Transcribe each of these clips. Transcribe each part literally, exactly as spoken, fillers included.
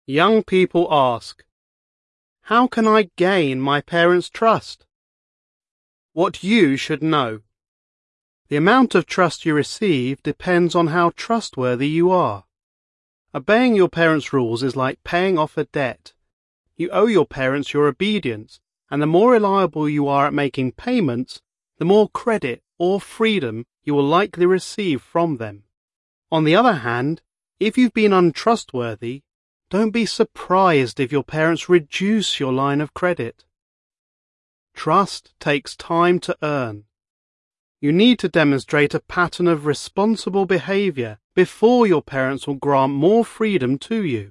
Young people ask, how can I gain my parents' trust? What you should know. The amount of trust you receive depends on how trustworthy you are. Obeying your parents' rules is like paying off a debt. You owe your parents your obedience, and the more reliable you are at making payments, the more credit or freedom you will likely receive from them. On the other hand, if you've been untrustworthy, don't be surprised if your parents reduce your line of credit. Trust takes time to earn. You need to demonstrate a pattern of responsible behavior before your parents will grant more freedom to you.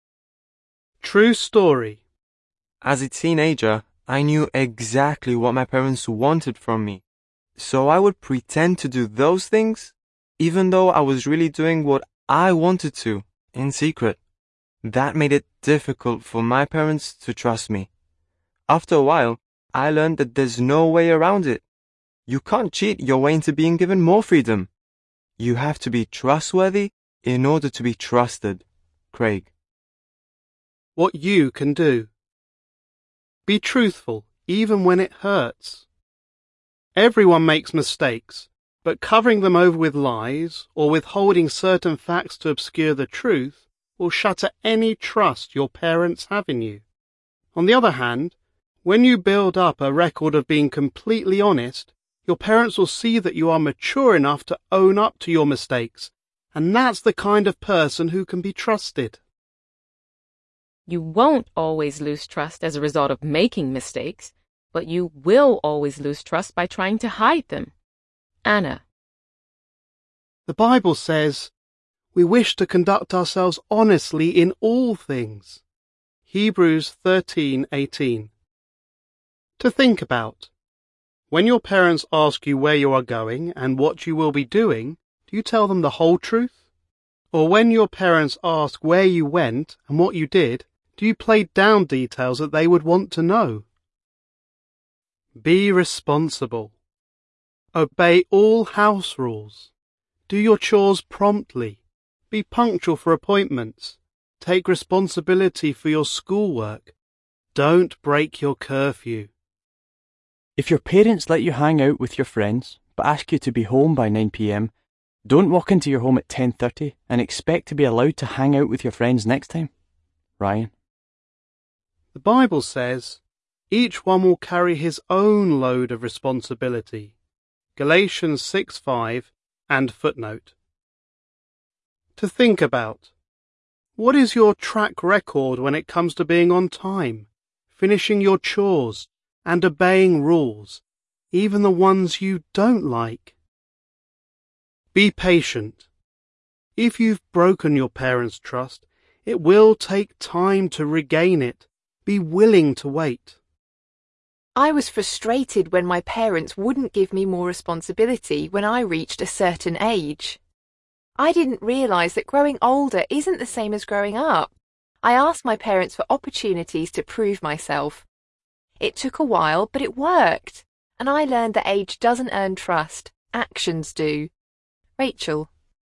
True story. As a teenager, I knew exactly what my parents wanted from me, so I would pretend to do those things, even though I was really doing what I wanted to, in secret. That made it difficult for my parents to trust me. After a while, I learned that there's no way around it. You can't cheat your way into being given more freedom. You have to be trustworthy in order to be trusted. Craig. What you can do. Be truthful, even when it hurts. Everyone makes mistakes, but covering them over with lies or withholding certain facts to obscure the truth will shatter any trust your parents have in you. On the other hand, when you build up a record of being completely honest, your parents will see that you are mature enough to own up to your mistakes, and that's the kind of person who can be trusted. You won't always lose trust as a result of making mistakes, but you will always lose trust by trying to hide them. Anna. The Bible says, we wish to conduct ourselves honestly in all things. Hebrews thirteen eighteen. To think about. When your parents ask you where you are going and what you will be doing, do you tell them the whole truth? Or when your parents ask where you went and what you did, do you play down details that they would want to know? Be responsible. Obey all house rules. Do your chores promptly. Be punctual for appointments. Take responsibility for your schoolwork. Don't break your curfew. If your parents let you hang out with your friends, but ask you to be home by nine p m, don't walk into your home at ten thirty and expect to be allowed to hang out with your friends next time. Ryan. The Bible says, each one will carry his own load of responsibility. Galatians six five and footnote. To think about. What is your track record when it comes to being on time, finishing your chores, and obeying rules, even the ones you don't like? Be patient. If you've broken your parents' trust, it will take time to regain it. Be willing to wait. I was frustrated when my parents wouldn't give me more responsibility when I reached a certain age. I didn't realise that growing older isn't the same as growing up. I asked my parents for opportunities to prove myself. It took a while, but it worked, and I learned that age doesn't earn trust, actions do. Rachel.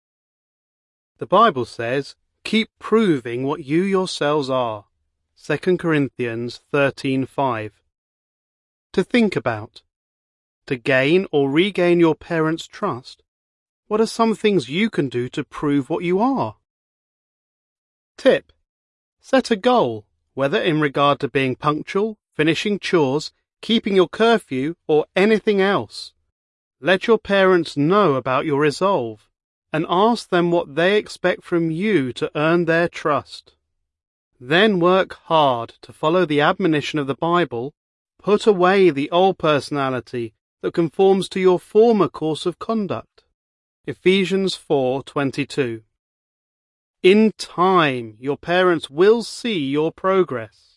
The Bible says, keep proving what you yourselves are. Second Corinthians thirteen five. To think about. To gain or regain your parents' trust, what are some things you can do to prove what you are? Tip. Set a goal, whether in regard to being punctual, finishing chores, keeping your curfew, or anything else. Let your parents know about your resolve, and ask them what they expect from you to earn their trust. Then work hard to follow the admonition of the Bible. Put away the old personality that conforms to your former course of conduct. Ephesians four twenty-two. In time, your parents will see your progress.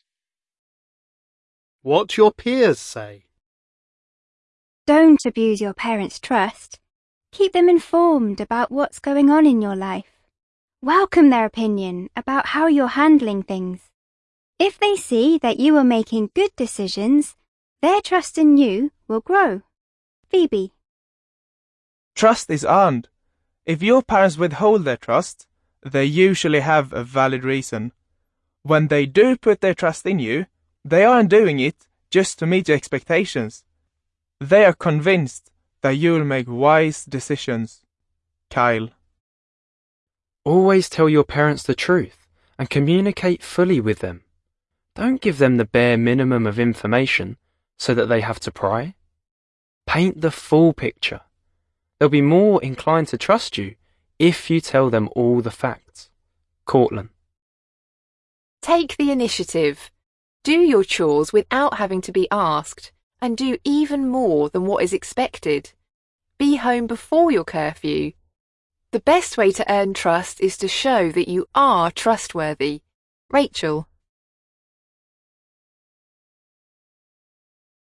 What your peers say. Don't abuse your parents' trust. Keep them informed about what's going on in your life. Welcome their opinion about how you're handling things. If they see that you are making good decisions, their trust in you will grow. Phoebe. Trust is earned. If your parents withhold their trust, they usually have a valid reason. When they do put their trust in you, they aren't doing it just to meet your expectations. They are convinced that you'll make wise decisions. Kyle. Always tell your parents the truth and communicate fully with them. Don't give them the bare minimum of information so that they have to pry. Paint the full picture. They'll be more inclined to trust you if you tell them all the facts. Cortland. Take the initiative. Do your chores without having to be asked, and do even more than what is expected. Be home before your curfew. The best way to earn trust is to show that you are trustworthy. Rachel.